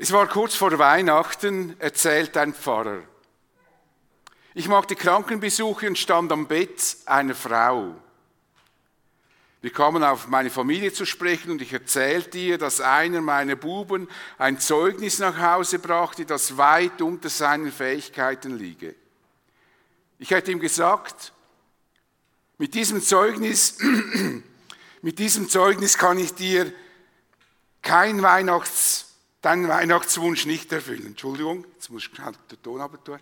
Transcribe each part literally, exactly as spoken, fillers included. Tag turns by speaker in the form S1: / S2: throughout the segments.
S1: Es war kurz vor Weihnachten, erzählt ein Pfarrer. Ich machte Krankenbesuche und stand am Bett einer Frau. Wir kamen auf meine Familie zu sprechen und ich erzählte ihr, dass einer meiner Buben ein Zeugnis nach Hause brachte, das weit unter seinen Fähigkeiten liege. Ich hätte ihm gesagt, mit diesem Zeugnis, mit diesem Zeugnis kann ich dir kein Weihnachts, deinen Weihnachtswunsch nicht erfüllen. Entschuldigung, jetzt muss ich schnell den Ton runter tun.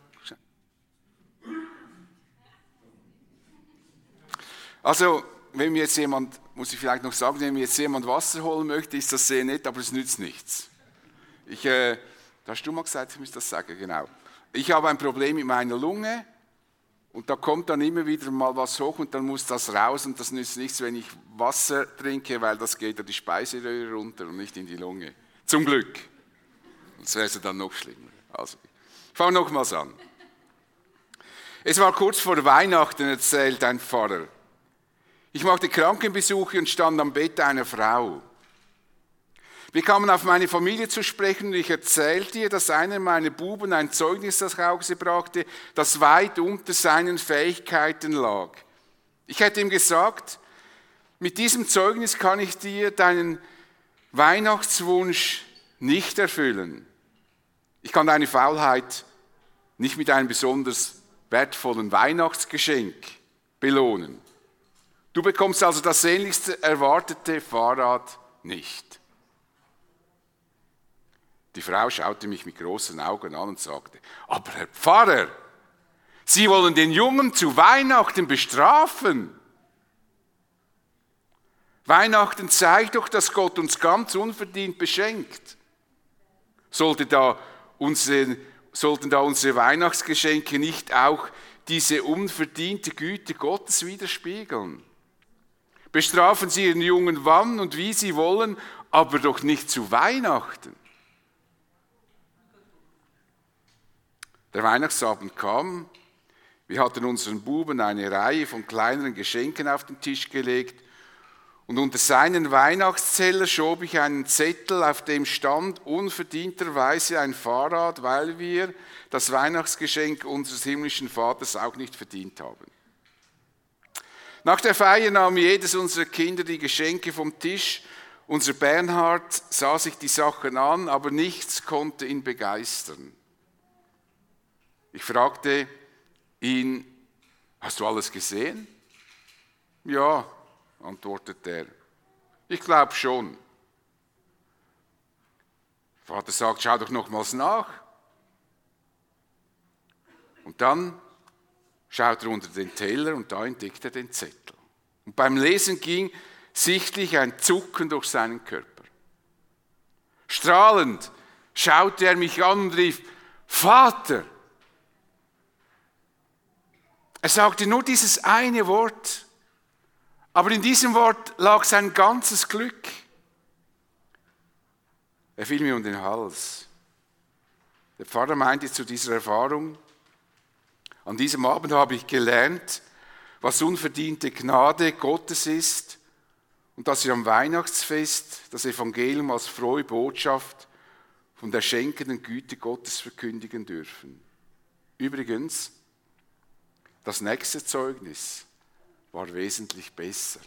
S1: Also, wenn mir jetzt jemand, muss ich vielleicht noch sagen, wenn mir jetzt jemand Wasser holen möchte, ist das sehr nett, aber es nützt nichts. Ich, äh, hast du mal gesagt, ich muss das sagen, genau. Ich habe ein Problem mit meiner Lunge und da kommt dann immer wieder mal was hoch und dann muss das raus und das nützt nichts, wenn ich Wasser trinke, weil das geht ja die Speiseröhre runter und nicht in die Lunge. Zum Glück. Das wäre dann noch schlimmer. Also, ich fange nochmals an. Es war kurz vor Weihnachten, erzählt ein Pfarrer. Ich machte Krankenbesuche und stand am Bett einer Frau. Wir kamen auf meine Familie zu sprechen und ich erzählte ihr, dass einer meiner Buben ein Zeugnis nach Hause brachte, das weit unter seinen Fähigkeiten lag. Ich hätte ihm gesagt, mit diesem Zeugnis kann ich dir deinen Weihnachtswunsch nicht erfüllen. Ich kann deine Faulheit nicht mit einem besonders wertvollen Weihnachtsgeschenk belohnen. Du bekommst also das sehnlichst erwartete Fahrrad nicht. Die Frau schaute mich mit großen Augen an und sagte, aber Herr Pfarrer, Sie wollen den Jungen zu Weihnachten bestrafen. Weihnachten zeigt doch, dass Gott uns ganz unverdient beschenkt. Sollte da unsere, sollten da unsere Weihnachtsgeschenke nicht auch diese unverdiente Güte Gottes widerspiegeln? Bestrafen Sie Ihren Jungen wann und wie Sie wollen, aber doch nicht zu Weihnachten. Der Weihnachtsabend kam, wir hatten unseren Buben eine Reihe von kleineren Geschenken auf den Tisch gelegt und unter seinen Weihnachtszeller schob ich einen Zettel, auf dem stand unverdienterweise ein Fahrrad, weil wir das Weihnachtsgeschenk unseres himmlischen Vaters auch nicht verdient haben. Nach der Feier nahm jedes unserer Kinder die Geschenke vom Tisch. Unser Bernhard sah sich die Sachen an, aber nichts konnte ihn begeistern. Ich fragte ihn, hast du alles gesehen? Ja, antwortete er. Ich glaube schon. Vater sagt, schau doch nochmals nach. Und dann schaut er unter den Teller und da entdeckt er den Zettel. Und beim Lesen ging sichtlich ein Zucken durch seinen Körper. Strahlend schaute er mich an und rief, Vater! Er sagte nur dieses eine Wort, aber in diesem Wort lag sein ganzes Glück. Er fiel mir um den Hals. Der Pfarrer meinte zu dieser Erfahrung, an diesem Abend habe ich gelernt, was unverdiente Gnade Gottes ist und dass wir am Weihnachtsfest das Evangelium als frohe Botschaft von der schenkenden Güte Gottes verkündigen dürfen. Übrigens, das nächste Zeugnis war wesentlich besser.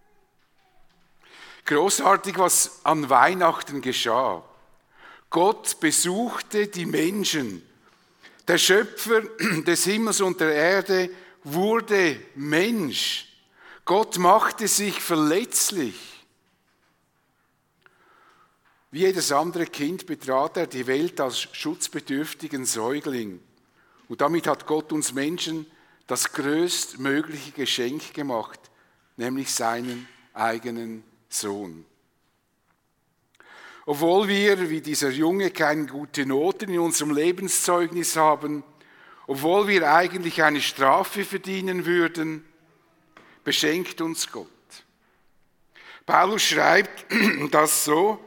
S1: Großartig, was an Weihnachten geschah. Gott besuchte die Menschen. Der Schöpfer des Himmels und der Erde wurde Mensch. Gott machte sich verletzlich. Wie jedes andere Kind betrat er die Welt als schutzbedürftigen Säugling. Und damit hat Gott uns Menschen das größtmögliche Geschenk gemacht, nämlich seinen eigenen Sohn. Obwohl wir, wie dieser Junge, keine guten Noten in unserem Lebenszeugnis haben, obwohl wir eigentlich eine Strafe verdienen würden, beschenkt uns Gott. Paulus schreibt das so,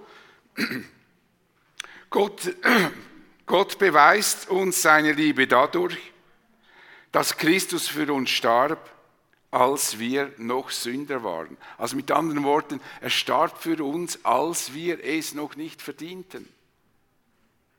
S1: Gott, Gott beweist uns seine Liebe dadurch, dass Christus für uns starb, als wir noch Sünder waren. Also mit anderen Worten, er starb für uns, als wir es noch nicht verdienten.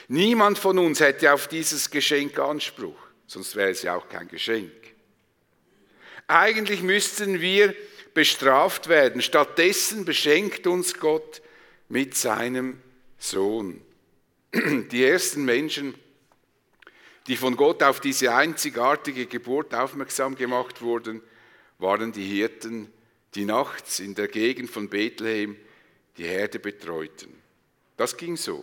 S1: Niemand von uns hätte auf dieses Geschenk Anspruch, sonst wäre es ja auch kein Geschenk. Eigentlich müssten wir bestraft werden. Stattdessen beschenkt uns Gott mit seinem Sohn. Die ersten Menschen, die von Gott auf diese einzigartige Geburt aufmerksam gemacht wurden, waren die Hirten, die nachts in der Gegend von Bethlehem die Herde betreuten. Das ging so.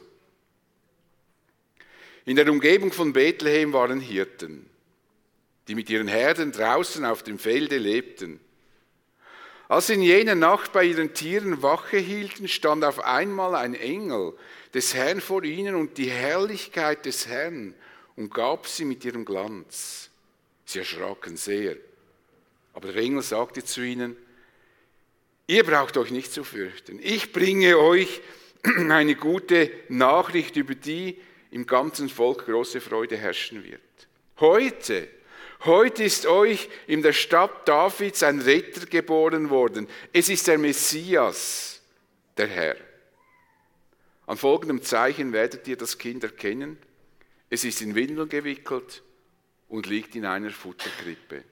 S1: In der Umgebung von Bethlehem waren Hirten, die mit ihren Herden draußen auf dem Felde lebten. Als sie in jener Nacht bei ihren Tieren Wache hielten, stand auf einmal ein Engel des Herrn vor ihnen und die Herrlichkeit des Herrn umgab sie mit ihrem Glanz. Sie erschraken sehr. Aber der Engel sagte zu ihnen: Ihr braucht euch nicht zu fürchten. Ich bringe euch eine gute Nachricht, über die im ganzen Volk große Freude herrschen wird. Heute, heute ist euch in der Stadt Davids ein Retter geboren worden. Es ist der Messias, der Herr. An folgendem Zeichen werdet ihr das Kind erkennen. Es ist in Windeln gewickelt und liegt in einer Futterkrippe.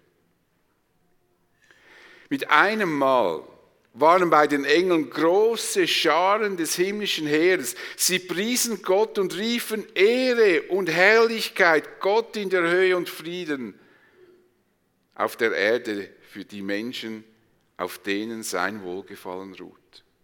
S1: Mit einem Mal waren bei den Engeln große Scharen des himmlischen Heeres. Sie priesen Gott und riefen: Ehre und Herrlichkeit, Gott in der Höhe und Frieden auf der Erde für die Menschen, auf denen sein Wohlgefallen ruht.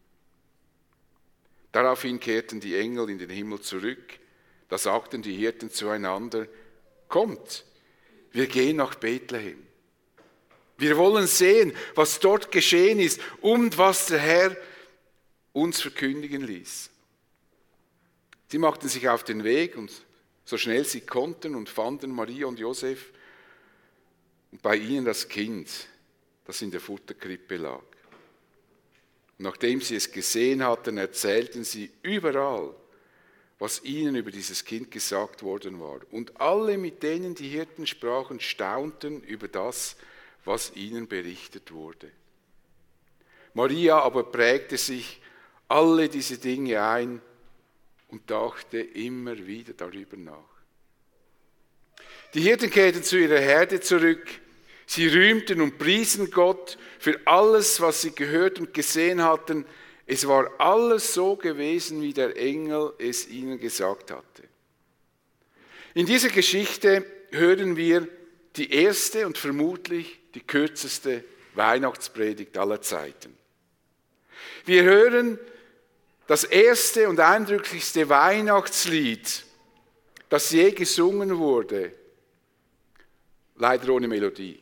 S1: Daraufhin kehrten die Engel in den Himmel zurück. Da sagten die Hirten zueinander: Kommt, wir gehen nach Bethlehem. Wir wollen sehen, was dort geschehen ist und was der Herr uns verkündigen ließ. Sie machten sich auf den Weg, und so schnell sie konnten, und fanden Maria und Josef und bei ihnen das Kind, das in der Futterkrippe lag. Und nachdem sie es gesehen hatten, erzählten sie überall, was ihnen über dieses Kind gesagt worden war. Und alle, mit denen die Hirten sprachen, staunten über das, was ihnen berichtet wurde. Maria aber prägte sich alle diese Dinge ein und dachte immer wieder darüber nach. Die Hirten kehrten zu ihrer Herde zurück. Sie rühmten und priesen Gott für alles, was sie gehört und gesehen hatten. Es war alles so gewesen, wie der Engel es ihnen gesagt hatte. In dieser Geschichte hören wir die erste und vermutlich die kürzeste Weihnachtspredigt aller Zeiten. Wir hören das erste und eindrücklichste Weihnachtslied, das je gesungen wurde, leider ohne Melodie.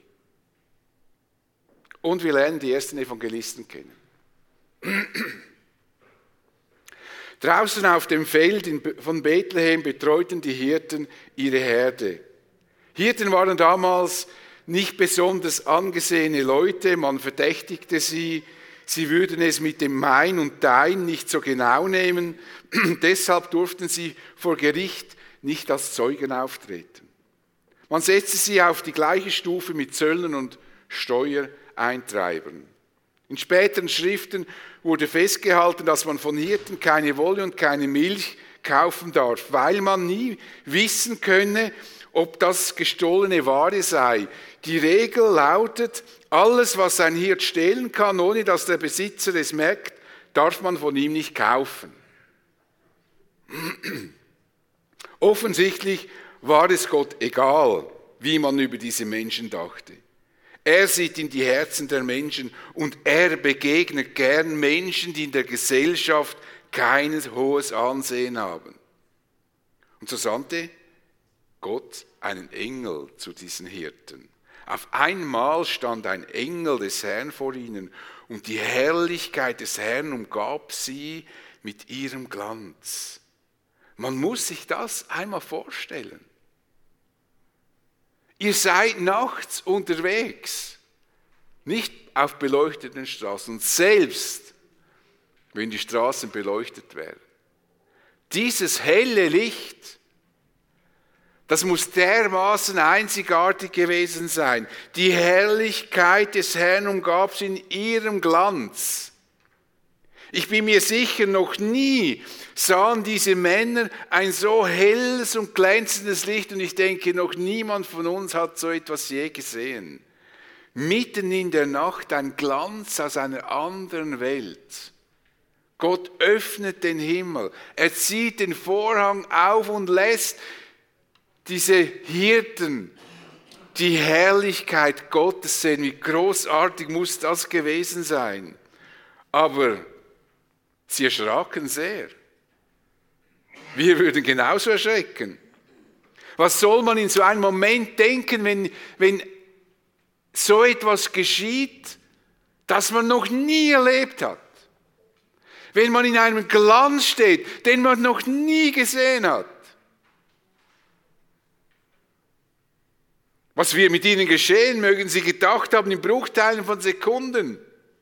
S1: Und wir lernen die ersten Evangelisten kennen. Draußen auf dem Feld von Bethlehem betreuten die Hirten ihre Herde. Hirten waren damals nicht besonders angesehene Leute, man verdächtigte sie, sie würden es mit dem Mein und Dein nicht so genau nehmen, deshalb durften sie vor Gericht nicht als Zeugen auftreten. Man setzte sie auf die gleiche Stufe mit Zöllnern und Steuereintreibern. In späteren Schriften wurde festgehalten, dass man von Hirten keine Wolle und keine Milch kaufen darf, weil man nie wissen könne, ob das gestohlene Ware sei. Die Regel lautet: Alles, was ein Hirt stehlen kann, ohne dass der Besitzer es merkt, darf man von ihm nicht kaufen. Offensichtlich war es Gott egal, wie man über diese Menschen dachte. Er sieht in die Herzen der Menschen und er begegnet gern Menschen, die in der Gesellschaft kein hohes Ansehen haben. Und so sandte Gott einen Engel zu diesen Hirten. Auf einmal stand ein Engel des Herrn vor ihnen und die Herrlichkeit des Herrn umgab sie mit ihrem Glanz. Man muss sich das einmal vorstellen. Ihr seid nachts unterwegs, nicht auf beleuchteten Straßen, selbst wenn die Straßen beleuchtet wären. Dieses helle Licht, das muss dermaßen einzigartig gewesen sein. Die Herrlichkeit des Herrn umgab sie in ihrem Glanz. Ich bin mir sicher, noch nie sahen diese Männer ein so helles und glänzendes Licht und ich denke, noch niemand von uns hat so etwas je gesehen. Mitten in der Nacht ein Glanz aus einer anderen Welt. Gott öffnet den Himmel, er zieht den Vorhang auf und lässt diese Hirten die Herrlichkeit Gottes sehen. Wie großartig muss das gewesen sein. Aber sie erschraken sehr. Wir würden genauso erschrecken. Was soll man in so einem Moment denken, wenn, wenn so etwas geschieht, das man noch nie erlebt hat? Wenn man in einem Glanz steht, den man noch nie gesehen hat. Was wird mit ihnen geschehen, mögen sie gedacht haben, in Bruchteilen von Sekunden.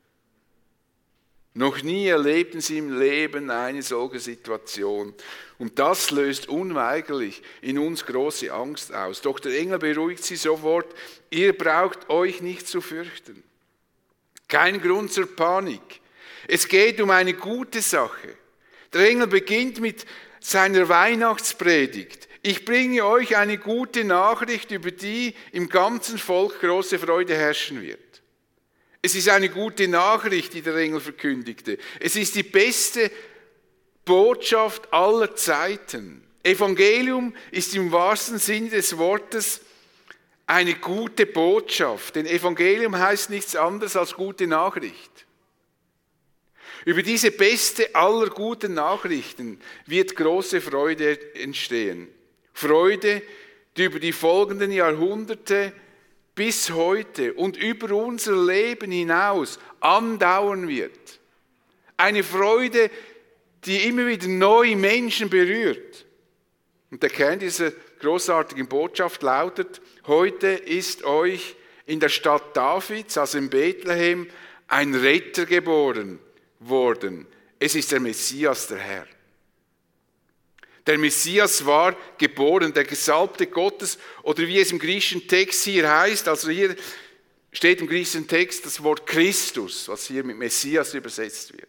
S1: Noch nie erlebten sie im Leben eine solche Situation. Und das löst unweigerlich in uns große Angst aus. Doch der Engel beruhigt sie sofort, ihr braucht euch nicht zu fürchten. Kein Grund zur Panik. Es geht um eine gute Sache. Der Engel beginnt mit seiner Weihnachtspredigt. Ich bringe euch eine gute Nachricht, über die im ganzen Volk große Freude herrschen wird. Es ist eine gute Nachricht, die der Engel verkündigte. Es ist die beste Botschaft aller Zeiten. Evangelium ist im wahrsten Sinne des Wortes eine gute Botschaft. Denn Evangelium heißt nichts anderes als gute Nachricht. Über diese beste aller guten Nachrichten wird große Freude entstehen. Freude, die über die folgenden Jahrhunderte bis heute und über unser Leben hinaus andauern wird. Eine Freude, die immer wieder neue Menschen berührt. Und der Kern dieser großartigen Botschaft lautet, heute ist euch in der Stadt Davids, also in Bethlehem, ein Retter geboren worden. Es ist der Messias, der Herr. Der Messias war geboren, der Gesalbte Gottes, oder wie es im griechischen Text hier heißt, also hier steht im griechischen Text das Wort Christus, was hier mit Messias übersetzt wird.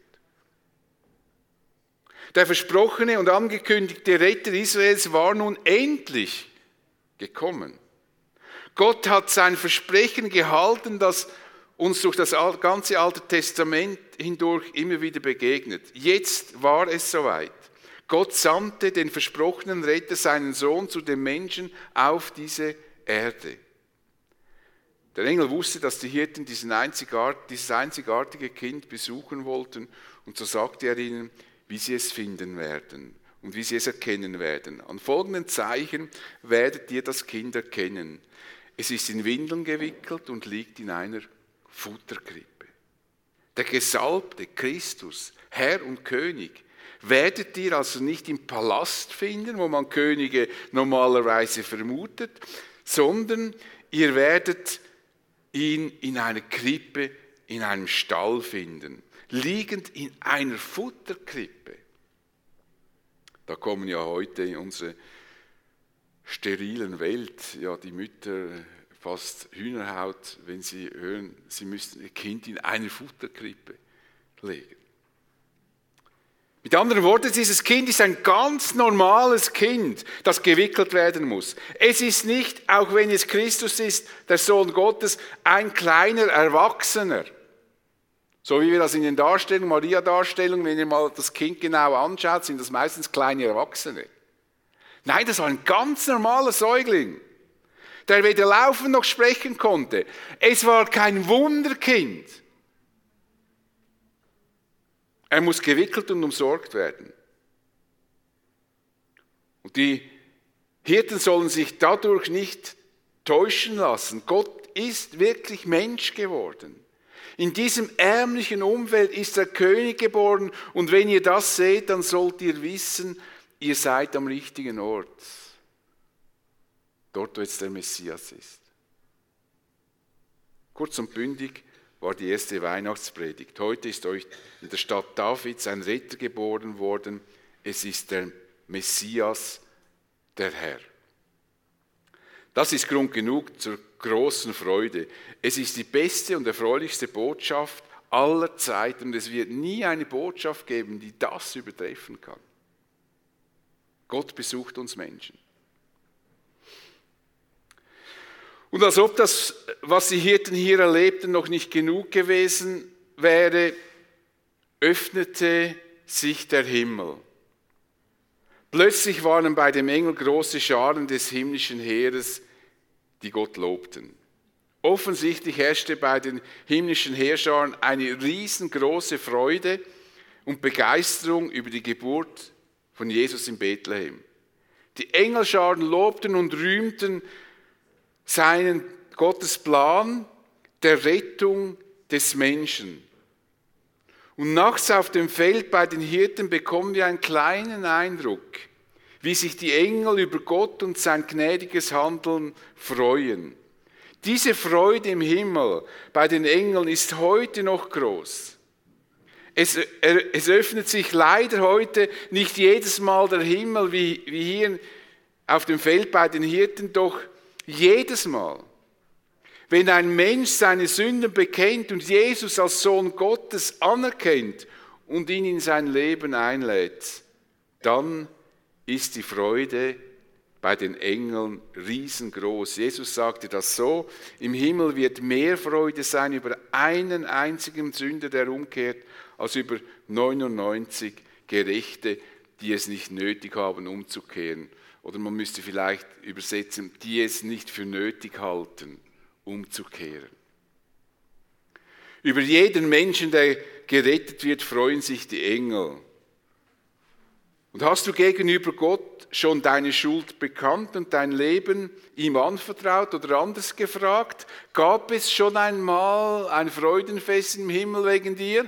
S1: Der versprochene und angekündigte Retter Israels war nun endlich gekommen. Gott hat sein Versprechen gehalten, das uns durch das ganze Alte Testament hindurch immer wieder begegnet. Jetzt war es soweit. Gott sandte den versprochenen Retter, seinen Sohn, zu den Menschen auf diese Erde. Der Engel wusste, dass die Hirten diesen einzigart, dieses einzigartige Kind besuchen wollten, und so sagte er ihnen, wie sie es finden werden und wie sie es erkennen werden. An folgenden Zeichen werdet ihr das Kind erkennen. Es ist in Windeln gewickelt und liegt in einer Futterkrippe. Der Gesalbte Christus, Herr und König, werdet ihr also nicht im Palast finden, wo man Könige normalerweise vermutet, sondern ihr werdet ihn in einer Krippe, in einem Stall finden, liegend in einer Futterkrippe. Da kommen ja heute in unsere sterilen Welt ja die Mütter fast Hühnerhaut, wenn sie hören, sie müssten ihr Kind in eine Futterkrippe legen. Mit anderen Worten, dieses Kind ist ein ganz normales Kind, das gewickelt werden muss. Es ist nicht, auch wenn es Christus ist, der Sohn Gottes, ein kleiner Erwachsener. So wie wir das in den Darstellungen, Maria-Darstellungen, wenn ihr mal das Kind genau anschaut, sind das meistens kleine Erwachsene. Nein, das war ein ganz normaler Säugling, der weder laufen noch sprechen konnte. Es war kein Wunderkind. Er muss gewickelt und umsorgt werden. Und die Hirten sollen sich dadurch nicht täuschen lassen. Gott ist wirklich Mensch geworden. In diesem ärmlichen Umfeld ist der König geboren. Und wenn ihr das seht, dann sollt ihr wissen, ihr seid am richtigen Ort. Dort, wo jetzt der Messias ist. Kurz und bündig war die erste Weihnachtspredigt. Heute ist euch in der Stadt Davids ein Retter geboren worden. Es ist der Messias, der Herr. Das ist Grund genug zur großen Freude. Es ist die beste und erfreulichste Botschaft aller Zeiten. Und es wird nie eine Botschaft geben, die das übertreffen kann. Gott besucht uns Menschen. Und als ob das, was die Hirten hier erlebten, noch nicht genug gewesen wäre, öffnete sich der Himmel. Plötzlich waren bei dem Engel große Scharen des himmlischen Heeres, die Gott lobten. Offensichtlich herrschte bei den himmlischen Heerscharen eine riesengroße Freude und Begeisterung über die Geburt von Jesus in Bethlehem. Die Engelscharen lobten und rühmten seinen Gottes Plan der Rettung des Menschen. Und nachts auf dem Feld bei den Hirten bekommen wir einen kleinen Eindruck, wie sich die Engel über Gott und sein gnädiges Handeln freuen. Diese Freude im Himmel bei den Engeln ist heute noch groß. Es, es öffnet sich leider heute nicht jedes Mal der Himmel wie, wie hier auf dem Feld bei den Hirten, doch jedes Mal, wenn ein Mensch seine Sünden bekennt und Jesus als Sohn Gottes anerkennt und ihn in sein Leben einlädt, dann ist die Freude bei den Engeln riesengroß. Jesus sagte das so: Im Himmel wird mehr Freude sein über einen einzigen Sünder, der umkehrt, als über neunundneunzig Gerechte, die es nicht nötig haben, umzukehren. Oder man müsste vielleicht übersetzen, die es nicht für nötig halten, umzukehren. Über jeden Menschen, der gerettet wird, freuen sich die Engel. Und hast du gegenüber Gott schon deine Schuld bekannt und dein Leben ihm anvertraut oder anders gefragt? Gab es schon einmal ein Freudenfest im Himmel wegen dir?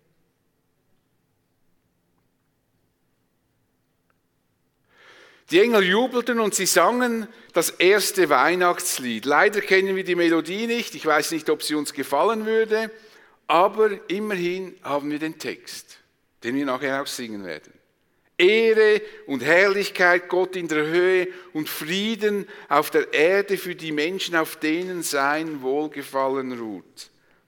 S1: Die Engel jubelten und sie sangen das erste Weihnachtslied. Leider kennen wir die Melodie nicht, ich weiß nicht, ob sie uns gefallen würde, aber immerhin haben wir den Text, den wir nachher auch singen werden. Ehre und Herrlichkeit Gott in der Höhe und Frieden auf der Erde für die Menschen, auf denen sein Wohlgefallen ruht.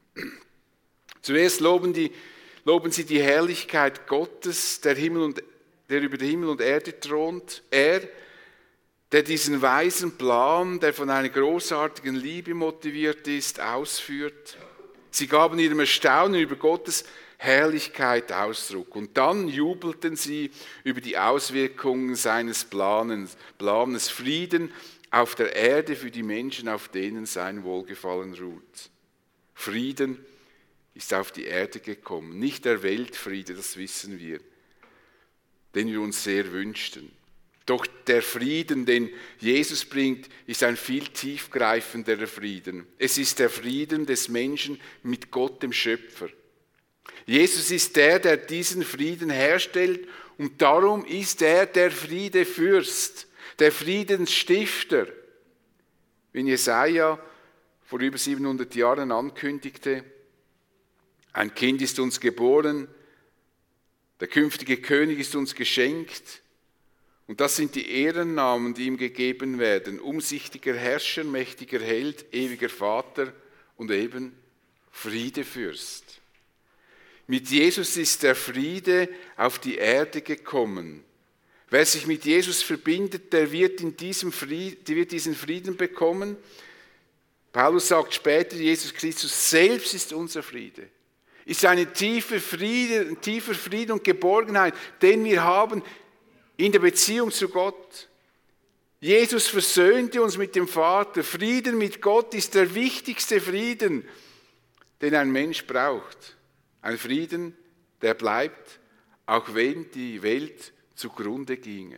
S1: Zuerst loben, die, loben sie die Herrlichkeit Gottes, der Himmel und der über Himmel und Erde thront, er, der diesen weisen Plan, der von einer großartigen Liebe motiviert ist, ausführt. Sie gaben ihrem Erstaunen über Gottes Herrlichkeit Ausdruck. Und dann jubelten sie über die Auswirkungen seines Planes, Planes Frieden auf der Erde für die Menschen, auf denen sein Wohlgefallen ruht. Frieden ist auf die Erde gekommen, nicht der Weltfriede, das wissen wir, den wir uns sehr wünschten. Doch der Frieden, den Jesus bringt, ist ein viel tiefgreifenderer Frieden. Es ist der Frieden des Menschen mit Gott, dem Schöpfer. Jesus ist der, der diesen Frieden herstellt und darum ist er der Friedefürst, der Friedensstifter. Wenn Jesaja vor über siebenhundert Jahren ankündigte, ein Kind ist uns geboren, der künftige König ist uns geschenkt. Und das sind die Ehrennamen, die ihm gegeben werden. Umsichtiger Herrscher, mächtiger Held, ewiger Vater und eben Friedefürst. Mit Jesus ist der Friede auf die Erde gekommen. Wer sich mit Jesus verbindet, der wird, in diesem Frieden, der wird diesen Frieden bekommen. Paulus sagt später, Jesus Christus selbst ist unser Friede. Ist eine tiefe Friede, ein tiefer Frieden und Geborgenheit, den wir haben in der Beziehung zu Gott. Jesus versöhnte uns mit dem Vater. Frieden mit Gott ist der wichtigste Frieden, den ein Mensch braucht. Ein Frieden, der bleibt, auch wenn die Welt zugrunde ginge.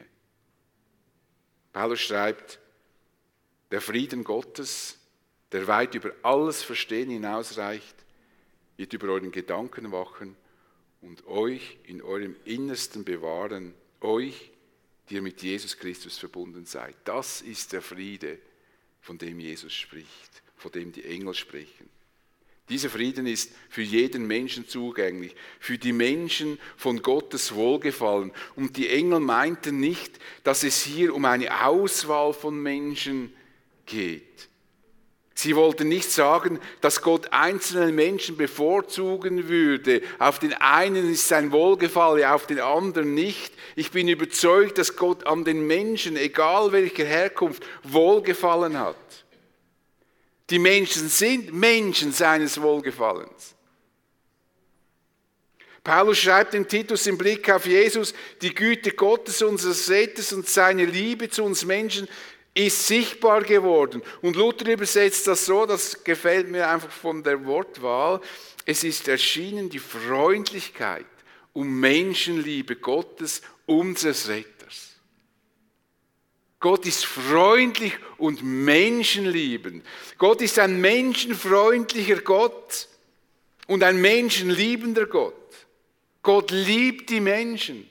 S1: Paulus schreibt, der Frieden Gottes, der weit über alles Verstehen hinausreicht, wird über euren Gedanken wachen und euch in eurem Innersten bewahren, euch, die ihr mit Jesus Christus verbunden seid. Das ist der Friede, von dem Jesus spricht, von dem die Engel sprechen. Dieser Frieden ist für jeden Menschen zugänglich, für die Menschen von Gottes Wohlgefallen. Und die Engel meinten nicht, dass es hier um eine Auswahl von Menschen geht. Sie wollten nicht sagen, dass Gott einzelne Menschen bevorzugen würde. Auf den einen ist sein Wohlgefallen, auf den anderen nicht. Ich bin überzeugt, dass Gott an den Menschen, egal welcher Herkunft, Wohlgefallen hat. Die Menschen sind Menschen seines Wohlgefallens. Paulus schreibt dem Titus im Blick auf Jesus, die Güte Gottes, unseres Retters und seine Liebe zu uns Menschen ist sichtbar geworden. Und Luther übersetzt das so, das gefällt mir einfach von der Wortwahl, es ist erschienen die Freundlichkeit und Menschenliebe Gottes, unseres Retters. Gott ist freundlich und menschenliebend. Gott ist ein menschenfreundlicher Gott und ein menschenliebender Gott. Gott liebt die Menschen.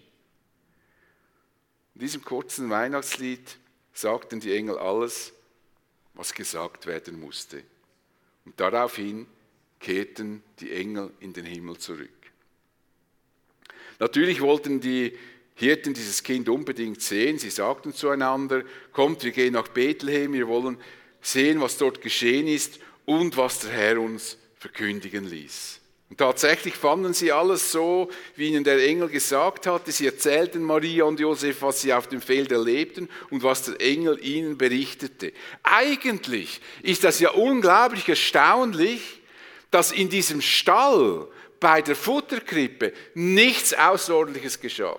S1: In diesem kurzen Weihnachtslied sagten die Engel alles, was gesagt werden musste. Und daraufhin kehrten die Engel in den Himmel zurück. Natürlich wollten die Hirten dieses Kind unbedingt sehen. Sie sagten zueinander, kommt, wir gehen nach Bethlehem, wir wollen sehen, was dort geschehen ist und was der Herr uns verkündigen ließ. Und tatsächlich fanden sie alles so, wie ihnen der Engel gesagt hatte. Sie erzählten Maria und Josef, was sie auf dem Feld erlebten und was der Engel ihnen berichtete. Eigentlich ist das ja unglaublich erstaunlich, dass in diesem Stall bei der Futterkrippe nichts Außerordentliches geschah.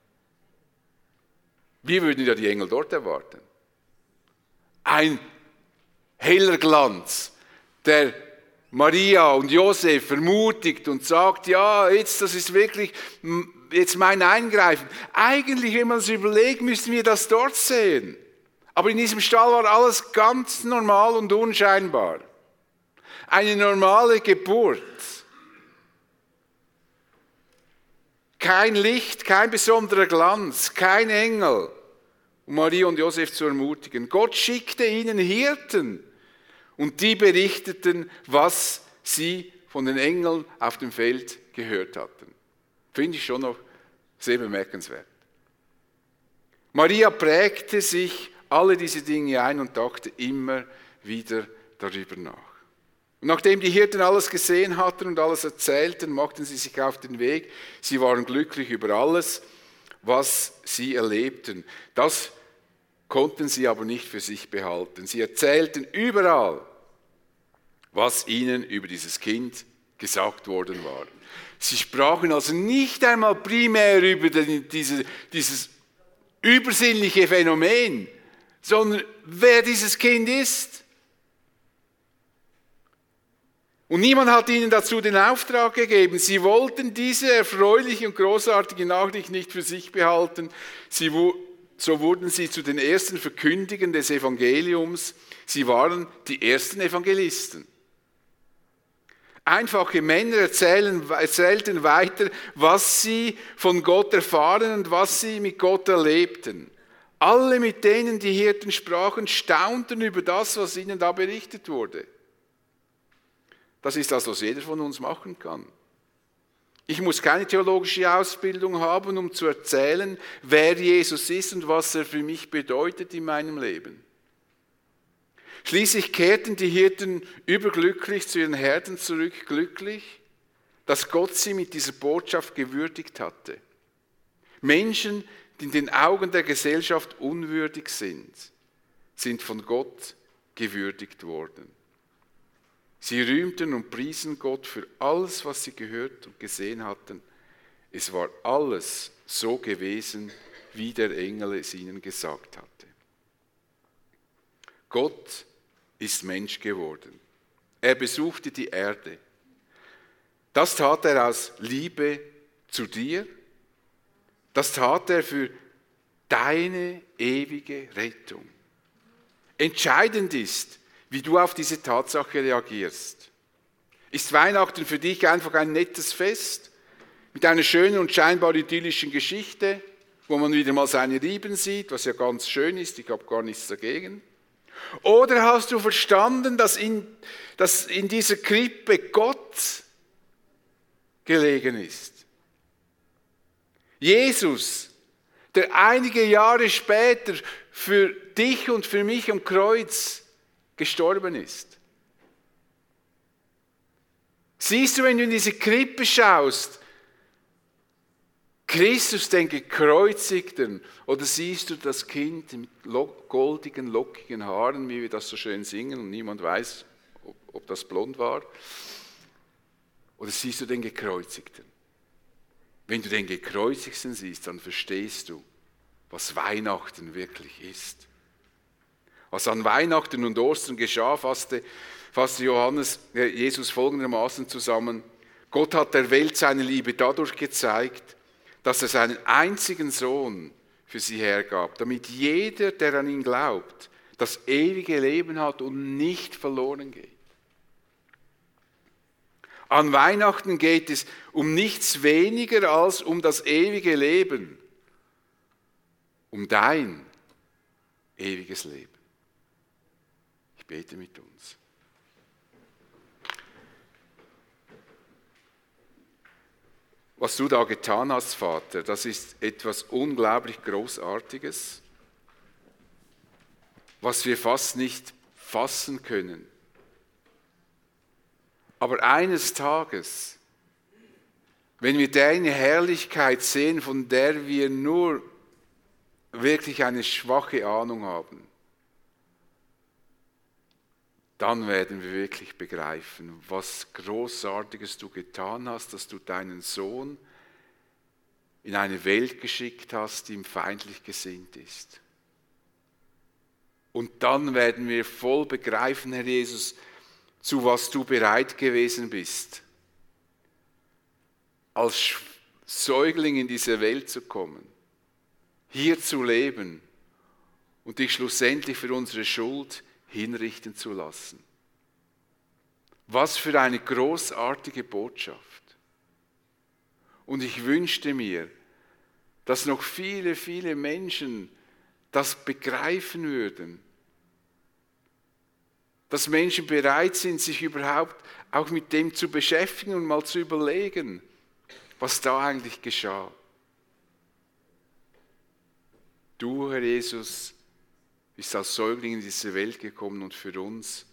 S1: Wir würden ja die Engel dort erwarten. Ein heller Glanz, der Maria und Josef ermutigt und sagt, ja, jetzt, das ist wirklich jetzt mein Eingreifen. Eigentlich, wenn man es überlegt, müssten wir das dort sehen. Aber in diesem Stall war alles ganz normal und unscheinbar. Eine normale Geburt. Kein Licht, kein besonderer Glanz, kein Engel, um Maria und Josef zu ermutigen. Gott schickte ihnen Hirten und die berichteten, was sie von den Engeln auf dem Feld gehört hatten. Finde ich schon noch sehr bemerkenswert. Maria prägte sich alle diese Dinge ein und dachte immer wieder darüber nach. Und nachdem die Hirten alles gesehen hatten und alles erzählten, machten sie sich auf den Weg. Sie waren glücklich über alles, was sie erlebten. Das konnten sie aber nicht für sich behalten. Sie erzählten überall, was ihnen über dieses Kind gesagt worden war. Sie sprachen also nicht einmal primär über den, diese, dieses übersinnliche Phänomen, sondern wer dieses Kind ist. Und niemand hat ihnen dazu den Auftrag gegeben. Sie wollten diese erfreuliche und großartige Nachricht nicht für sich behalten. Sie, so wurden sie zu den ersten Verkündigern des Evangeliums. Sie waren die ersten Evangelisten. Einfache Männer erzählen, erzählten weiter, was sie von Gott erfahren und was sie mit Gott erlebten. Alle, mit denen die Hirten sprachen, staunten über das, was ihnen da berichtet wurde. Das ist das, was jeder von uns machen kann. Ich muss keine theologische Ausbildung haben, um zu erzählen, wer Jesus ist und was er für mich bedeutet in meinem Leben. Schließlich kehrten die Hirten überglücklich zu ihren Herden zurück, glücklich, dass Gott sie mit dieser Botschaft gewürdigt hatte. Menschen, die in den Augen der Gesellschaft unwürdig sind, sind von Gott gewürdigt worden. Sie rühmten und priesen Gott für alles, was sie gehört und gesehen hatten. Es war alles so gewesen, wie der Engel es ihnen gesagt hatte. Gott ist Mensch geworden. Er besuchte die Erde. Das tat er aus Liebe zu dir. Das tat er für deine ewige Rettung. Entscheidend ist, wie du auf diese Tatsache reagierst. Ist Weihnachten für dich einfach ein nettes Fest mit einer schönen und scheinbar idyllischen Geschichte, wo man wieder mal seine Lieben sieht, was ja ganz schön ist, ich habe gar nichts dagegen? Oder hast du verstanden, dass in, dass in dieser Krippe Gott gelegen ist? Jesus, der einige Jahre später für dich und für mich am Kreuz gestorben ist. Siehst du, wenn du in diese Krippe schaust, Christus, den Gekreuzigten, oder siehst du das Kind mit goldigen, lockigen Haaren, wie wir das so schön singen und niemand weiß, ob, ob das blond war? Oder siehst du den Gekreuzigten? Wenn du den Gekreuzigten siehst, dann verstehst du, was Weihnachten wirklich ist. Was an Weihnachten und Ostern geschah, fasste, fasste Johannes, äh, Jesus folgendermaßen zusammen: Gott hat der Welt seine Liebe dadurch gezeigt, dass er seinen einzigen Sohn für sie hergab, damit jeder, der an ihn glaubt, das ewige Leben hat und nicht verloren geht. An Weihnachten geht es um nichts weniger als um das ewige Leben, um dein ewiges Leben. Ich bete mit uns. Was du da getan hast, Vater, das ist etwas unglaublich Großartiges, was wir fast nicht fassen können. Aber eines Tages, wenn wir deine Herrlichkeit sehen, von der wir nur wirklich eine schwache Ahnung haben, dann werden wir wirklich begreifen, was Großartiges du getan hast, dass du deinen Sohn in eine Welt geschickt hast, die ihm feindlich gesinnt ist. Und dann werden wir voll begreifen, Herr Jesus, zu was du bereit gewesen bist, als Säugling in diese Welt zu kommen, hier zu leben und dich schlussendlich für unsere Schuld hinrichten zu lassen. Was für eine großartige Botschaft. Und ich wünschte mir, dass noch viele, viele Menschen das begreifen würden. Dass Menschen bereit sind, sich überhaupt auch mit dem zu beschäftigen und mal zu überlegen, was da eigentlich geschah. Du, Herr Jesus, bist als Säugling in diese Welt gekommen und für uns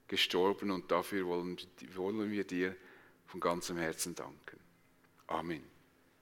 S1: gestorben, und dafür wollen, wollen wir dir von ganzem Herzen danken. Amen.